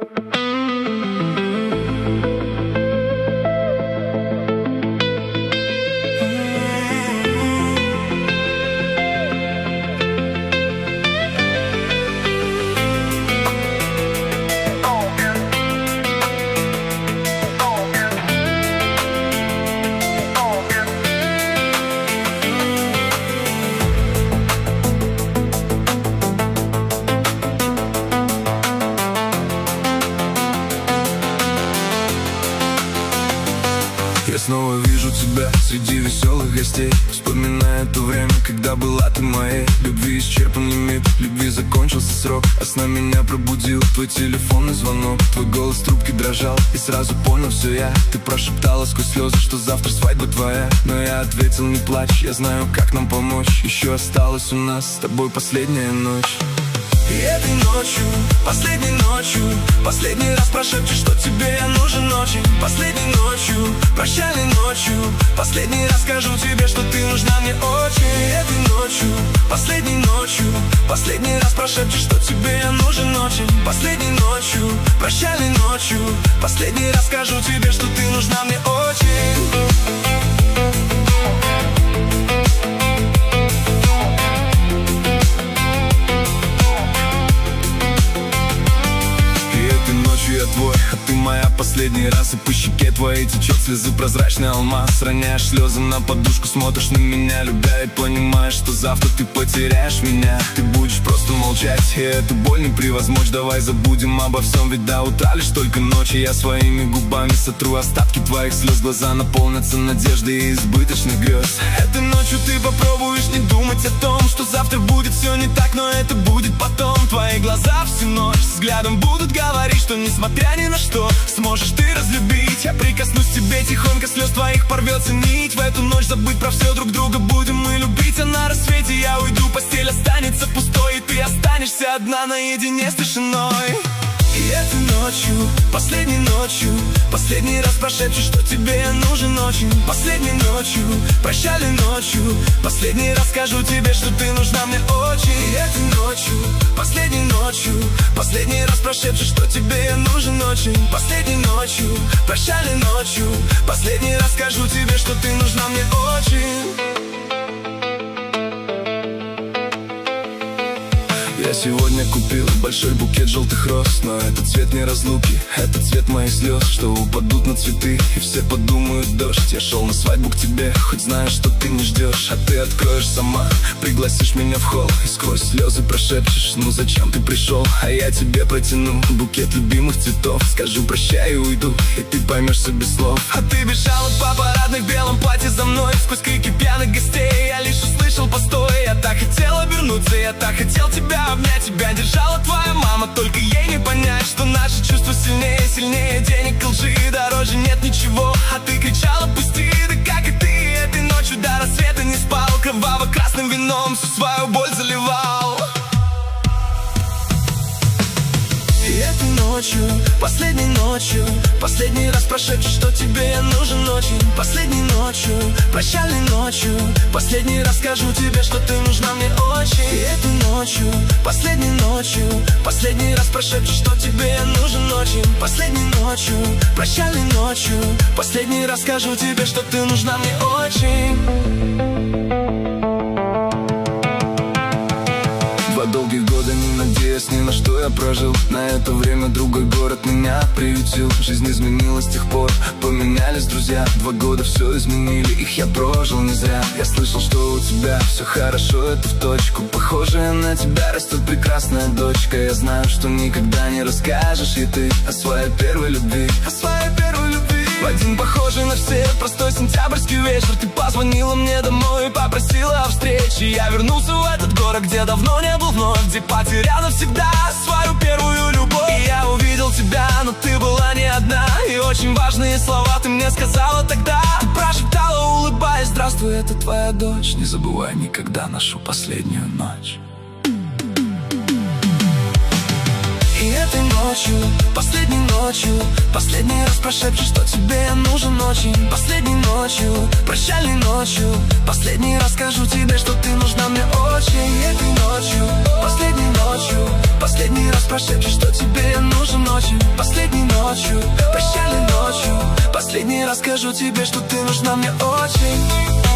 Я снова вижу тебя среди веселых гостей, вспоминая то время, когда была ты моей. Любви исчерпан лимит, любви закончился срок, а сна меня пробудил твой телефонный звонок. Твой голос в трубке дрожал, и сразу понял все я. Ты прошептала сквозь слезы, что завтра свадьба твоя. Но я ответил: не плачь, я знаю, как нам помочь. Еще осталась у нас с тобой последняя ночь. И этой ночью, последней ночью, последний раз прошепчешь, что тебе я нужен очень. Последней ночью, прощальной ночью, последний раз скажу тебе, что ты нужна мне очень. И этой ночью, последней ночью, последний раз прошепчешь, что тебе я нужен очень. Последней ночью, прощальной ночью, последний раз скажу тебе, что ты нужна мне очень. Я твой, а ты моя последний раз. И по щеке твоей течет слезы прозрачный алмаз. Роняешь слезы на подушку, смотришь на меня, любя, и понимаешь, что завтра ты потеряешь меня. Ты будешь просто молчать, и эту боль не превозмочь. Давай забудем обо всем, ведь до утра лишь только ночи. Я своими губами сотру остатки твоих слез. Глаза наполнятся надеждой и избыточных грез. Этой ночью ты попробуешь не думать о том, что завтра будет все не так, но это будет потом. Твои глаза всю ночь взглядом будут говорить, что несмотря ни на что сможешь ты разлюбить. Я прикоснусь к тебе тихонько, слез твоих порвется нить. В эту ночь забыть про все, друг друга будем мы любить. А на рассвете я уйду, постель останется пустой, и ты останешься одна наедине с тишиной. И этой ночью, последней ночью, последний раз прошепчешь, что тебе я нужен очень. Последней ночью, прощальной ночью, последний раз скажу тебе, что ты нужна мне очень. И этой ночью, последней ночью, последний раз прошепчешь, что тебе я нужен очень. Последней ночью, прощальной ночью, последний раз скажу тебе, что ты нужна мне очень. Я сегодня купил большой букет желтых роз, но это цвет не разлуки, это цвет моих слез, что упадут на цветы, и все подумают: дождь. Я шел на свадьбу к тебе, хоть знаю, что ты не ждешь. А ты откроешь сама, пригласишь меня в холл, и сквозь слезы прошепчешь: ну зачем ты пришел? А я тебе протяну букет любимых цветов, скажу прощай и уйду, и ты поймешься без слов. А ты бежала по парадной в белом платье за мной, сквозь крики пьяных гостей я лишь услышал: постой. Я так хотел обернуться, я так хотел тебя обнять. Тебя держала твоя мама, только ей не понять, что наши чувства сильнее, сильнее денег и лжи. Дороже нет ничего, а ты кричала: пусти. Да как и ты, этой ночью до рассвета не спал, кроваво-красным вином всю свою боль заливал. И этой ночью, последней ночью, последний раз прошепчешь, что тебе я нужен очень. Последней ночью, прощальной ночью, последний раз скажу тебе, что ты нужна мне очень. И этой ночью, последней ночью, последний раз прошепчешь, что тебе я нужен очень. Последней ночью, прощальной ночью, последний раз скажу тебе, что ты нужна мне очень. Долгих года не надеясь ни на что я прожил. На это время другой город меня приютил. Жизнь изменилась с тех пор, поменялись друзья. 2 года все изменили, их я прожил не зря. Я слышал, что у тебя все хорошо, это в точку. Похожая на тебя растет прекрасная дочка. Я знаю, что никогда не расскажешь и ты о своей первой любви, о своей первой любви. В один похожий на все простой сентябрьский вечер ты позвонила мне домой и попросила о встрече. Я вернулся в этот город, где давно не был вновь, где потерял навсегда свою первую любовь. И я увидел тебя, но ты была не одна, и очень важные слова ты мне сказала тогда. Ты прошептала, улыбаясь: здравствуй, это твоя дочь. Не забывай никогда нашу последнюю ночь. И этой ночью, последней ночью, последний раз прошепчешь, что тебе я нужен очень. Последней ночью, прощальной ночью, последний раз скажу тебе, что ты нужна мне очень. И этой ночью, последней ночью, Последний раз прошепчешь, что тебе я нужен ночью. Последней ночью, прощальной ночью. Последний раз скажу тебе, что ты нужна мне очень.